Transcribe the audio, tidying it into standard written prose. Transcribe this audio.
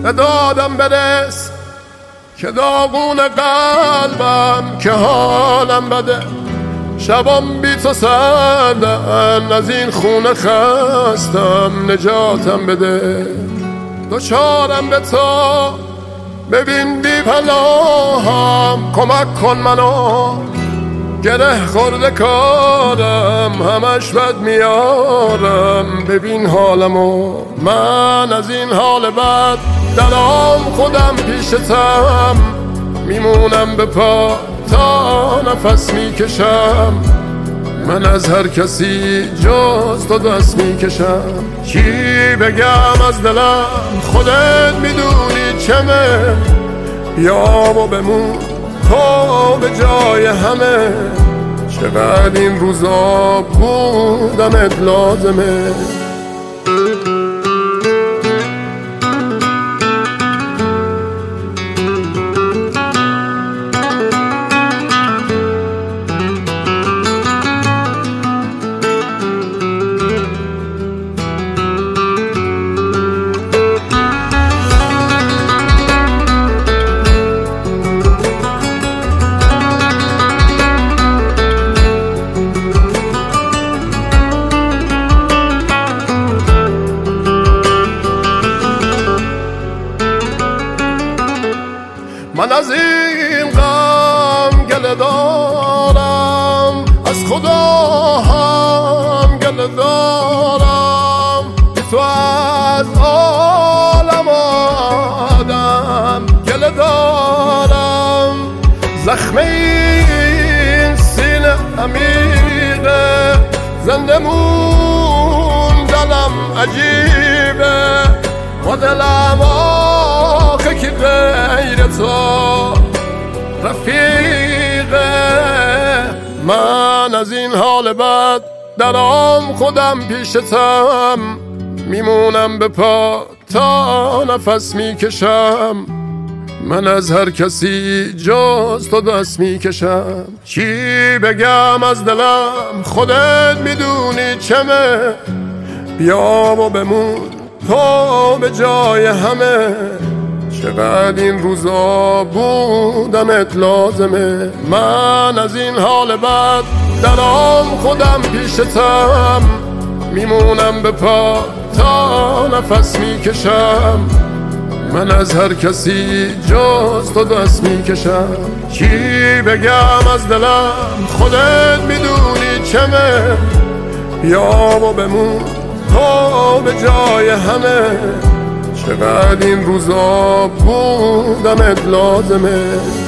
ندادم برس که داغون قلبم که حالم بده، شبام بی تو سردن، از این خونه خستم نجاتم بده. دوچارم به تو ببین بی پناهم، کمک کن منو گره خورده کارم، همش بد میارم ببین حالمو. من از این حال بد دلام خودم پیشتم، میمونم به پا تا نفس میکشم. من از هر کسی جز تو دست میکشم. چی بگم از دلم خودت میدونی چمه، بیا و بمون تو به جای همه. چقدر این روزا بودنت لازمه. من از این غم گله دارم، از خدا هم گله دارم، تو از عالم آدم گله دارم. زخم این سینه عمیقه، زنده موندنم عجیبه، و دلم آخه که غیر تو رفیقه. من از این حال بد دلام خودم پیشتم، میمونم به پا تا نفس میکشم. من از هر کسی جز تو دست میکشم. چی بگم از دلم خودت میدونی چمه، بیا و بمون تو به جای همه. چقدر این روزا بودنت لازمه. من از این حال بد دلام خودم پیشتم، میمونم به پا تا نفس میکشم. من از هر کسی جز تو دست میکشم. چی بگم از دلم خودت میدونی چمه، بیا و بمون تو به جای همه. چقدر این روزا بودنت لازمه.